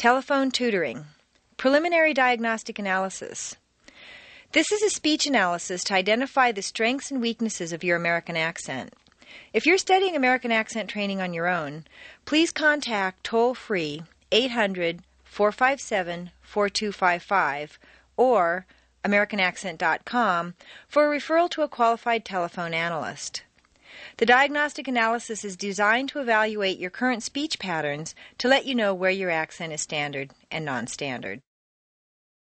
Telephone tutoring. Preliminary diagnostic analysis. This is a speech analysis to identify the strengths and weaknesses of your American accent. If you're studying American accent training on your own, please contact toll-free 800-457-4255 or AmericanAccent.com for a referral to a qualified telephone analyst. The diagnostic analysis is designed to evaluate your current speech patterns to let you know where your accent is standard and non-standard.